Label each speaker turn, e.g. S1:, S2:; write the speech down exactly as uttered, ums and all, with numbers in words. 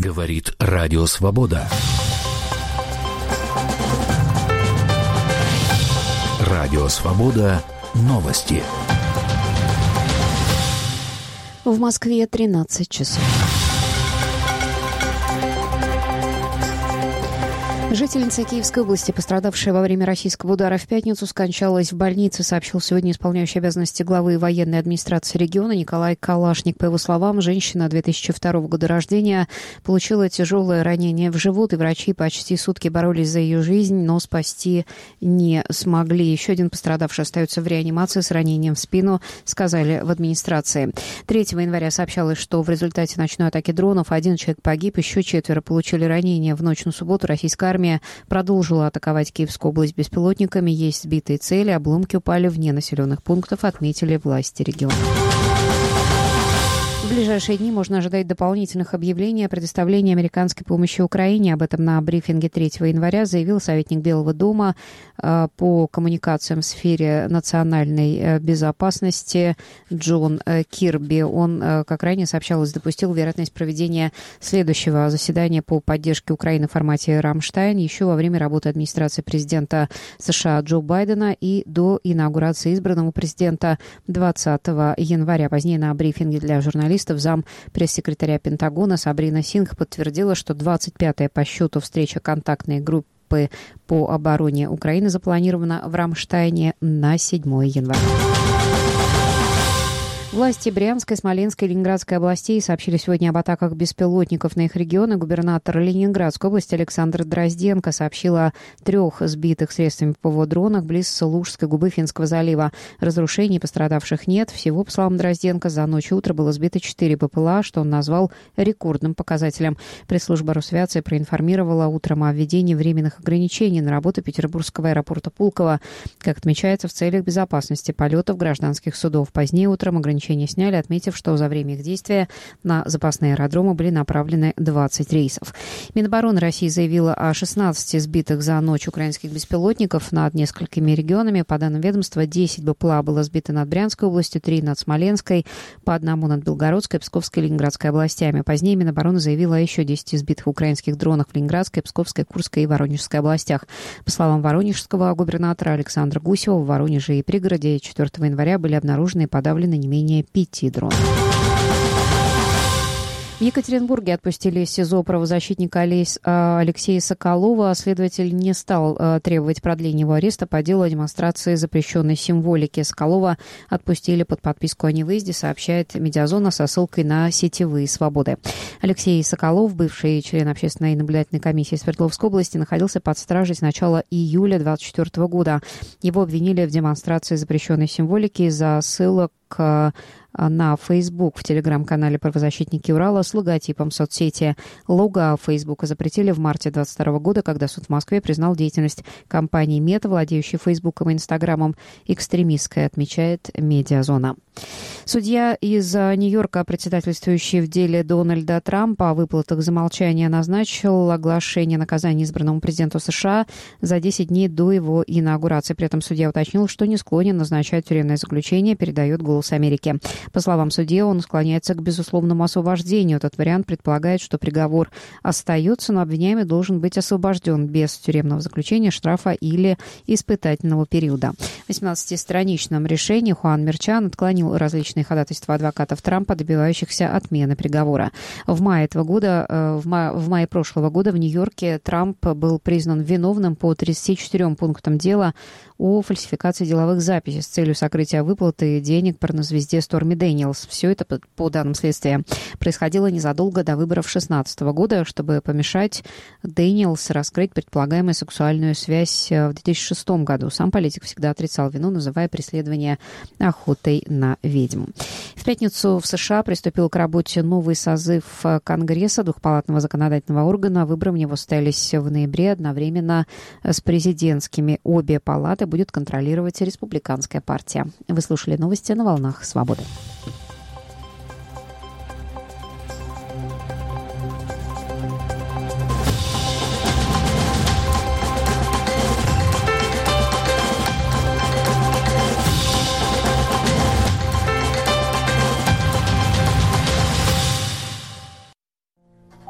S1: Говорит Радио Свобода. Радио Свобода. Новости.
S2: В Москве тринадцать часов. Жительница Киевской области, пострадавшая во время российского удара в пятницу, скончалась в больнице, сообщил сегодня исполняющий обязанности главы военной администрации региона Николай Калашник. По его словам, женщина две тысячи второго года рождения получила тяжелое ранение в живот, и врачи почти сутки боролись за ее жизнь, но спасти не смогли. Еще один пострадавший остается в реанимации с ранением в спину, сказали в администрации. третьего января сообщалось, что в результате ночной атаки дронов один человек погиб, еще четверо получили ранения. В ночь на субботу российская армия продолжила атаковать Киевскую область беспилотниками. Есть сбитые цели, обломки упали вне населенных пунктов, отметили власти региона. В ближайшие дни можно ожидать дополнительных объявлений о предоставлении американской помощи Украине. Об этом на брифинге третьего января заявил советник Белого дома по коммуникациям в сфере национальной безопасности Джон Кирби. Он, как ранее сообщалось, допустил вероятность проведения следующего заседания по поддержке Украины в формате «Рамштайн» еще во время работы администрации президента США Джо Байдена и до инаугурации избранного президента двадцатого января. Позднее на брифинге для журналистов зам пресс-секретаря Пентагона Сабрина Сингх подтвердила, что двадцать пятая по счету встреча контактной группы по обороне Украины запланирована в Рамштайне на седьмого января. Власти Брянской, Смоленской и Ленинградской областей сообщили сегодня об атаках беспилотников на их регионы. Губернатор Ленинградской области Александр Дрозденко сообщил о трех сбитых средствами ПВО дронах близ Служской губы Финского залива. Разрушений пострадавших нет. Всего, по словам Дрозденко, за ночь и утро было сбито четыре БПЛА, что он назвал рекордным показателем. Пресс-служба Росавиации проинформировала утром о введении временных ограничений на работу Петербургского аэропорта Пулково, как отмечается, в целях безопасности полетов гражданских судов. Позднее утром ограничения сняли, отметив, что за время их действия на запасные аэродромы были направлены двадцать рейсов. Минобороны России заявила о шестнадцати сбитых за ночь украинских беспилотников над несколькими регионами. По данным ведомства, десять БПЛА было сбито над Брянской областью, три над Смоленской, по одному над Белгородской, Псковской и Ленинградской областями. Позднее Минобороны заявила о еще десяти сбитых украинских дронах в Ленинградской, Псковской, Курской и Воронежской областях. По словам воронежского губернатора Александра Гусева, в Воронеже и пригороде четвертого января были обнаружены и подавлены не менее пяти дронов. В Екатеринбурге отпустили из СИЗО правозащитника Алексея Соколова. Следователь не стал требовать продления его ареста по делу о демонстрации запрещенной символики. Соколова отпустили под подписку о невыезде, сообщает Медиазона со ссылкой на сетевые свободы. Алексей Соколов, бывший член общественной наблюдательной комиссии Свердловской области, находился под стражей с начала июля двадцать четвёртого года. Его обвинили в демонстрации запрещенной символики из-за ссылок на Facebook в телеграм-канале «Правозащитники Урала» с логотипом соцсети. Лого Фейсбука запретили в марте двадцать второго года, когда суд в Москве признал деятельность компании Мета, владеющей Фейсбуком и Инстаграмом, экстремистской, отмечает Медиазона. Судья из Нью-Йорка, председательствующий в деле Дональда Трампа о выплатах за молчание, назначил оглашение наказания избранному президенту США за десять дней до его инаугурации. При этом судья уточнил, что не склонен назначать тюремное заключение, передает «Голос Америки». По словам судьи, он склоняется к безусловному освобождению. Этот вариант предполагает, что приговор остается, но обвиняемый должен быть освобожден без тюремного заключения, штрафа или испытательного периода. В восемнадцатистраничном решении Хуан Мерчан отклонил различные ходатайства адвокатов Трампа, добивающихся отмены приговора. В мае этого года, в мае, в мае прошлого года в Нью-Йорке Трамп был признан виновным по тридцати четырем пунктам дела о фальсификации деловых записей с целью сокрытия выплаты денег порнозвезде Сторми Дэниелс. Все это, по данным следствия, происходило незадолго до выборов две тысячи шестнадцатого года, чтобы помешать Дэниелс раскрыть предполагаемую сексуальную связь в две тысячи шестом году. Сам политик всегда отрицал вину, называя преследование охотой на ведьм. В пятницу в США приступил к работе новый созыв Конгресса, двухпалатного законодательного органа. Выборы в него состоялись в ноябре одновременно с президентскими. Обе палаты будет контролировать республиканская партия. Вы слушали новости на «Волнах Свободы».